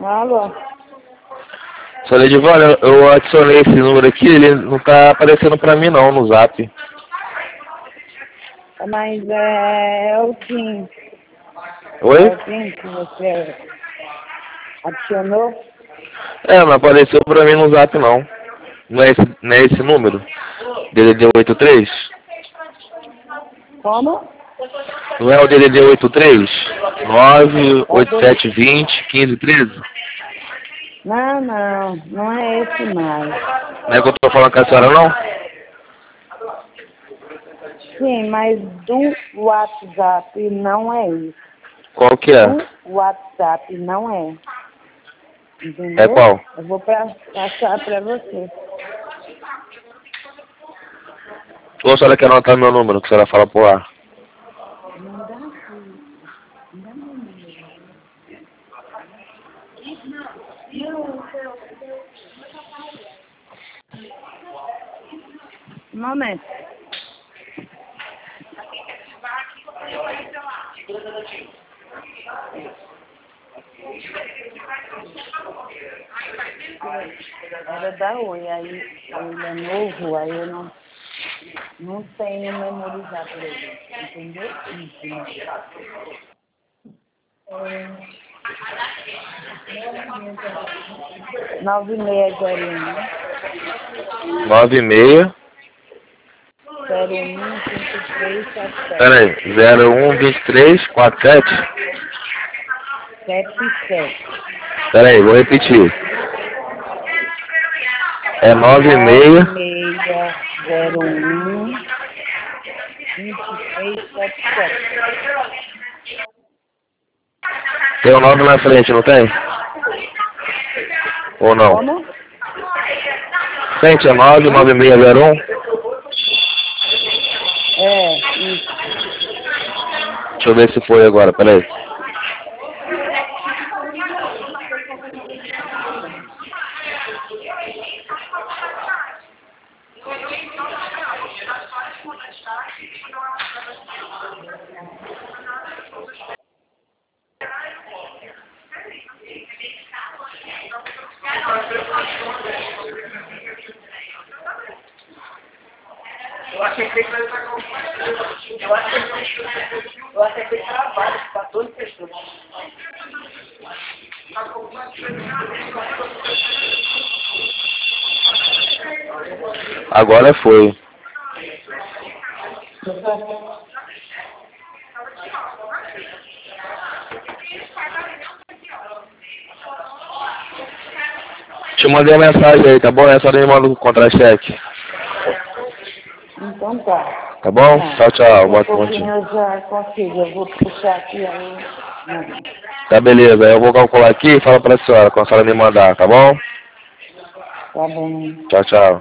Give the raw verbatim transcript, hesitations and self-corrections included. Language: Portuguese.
Alô? Sou Edivânia, eu eu adicionei esse número aqui, ele não tá aparecendo pra mim não no zap. Mas é, é o Tim. Oi? É o Tim que você adicionou? É, não apareceu pra mim no zap não. Não é esse, não é esse número? D D D oitenta e três? Como? Não é o D D D oitenta e três? nove É o oito dele. sete dois zero um cinco um três? Não, não. Não é esse mais. Não é que eu tô falando com a senhora não? Sim, mas do WhatsApp não é isso. Qual que é? Do WhatsApp não é. É Entendeu? qual? Eu vou pra, passar pra você. Ou a senhora quer anotar meu número, que a senhora fala por lá? Não dá aqui. Não dá meu número. Um momento. Era da Oi, aí ele é novo, aí eu não, não tenho memorizar para ele, entendeu? Isso. nove seis zero um nove seis. zero um cinco três sete Pera sete aí. zero um dois três quatro sete? sete sete Pera aí, vou repetir. É nove nove seis. seis zero um cinco três sete sete. Tem o nove na frente, não tem? Ou não? Como? Frente é nove Hã? nove seis zero um. É, isso. Deixa eu ver se foi agora, pera aí. Eu achei que ele vai com... Eu achei que eu achei que ele trabalha para doze pessoas. Agora foi. Te mandei uma mensagem aí, tá bom? É só me manda o contra-cheque. Então tá. Tá bom? Tá. Tchau, tchau. Daqui a Boa noite. pouquinho eu já consigo. Eu vou puxar aqui aí. Não. Tá, beleza. Eu vou calcular aqui e falo pra senhora, quando a senhora me mandar, tá bom? Tá bom. Tchau, tchau.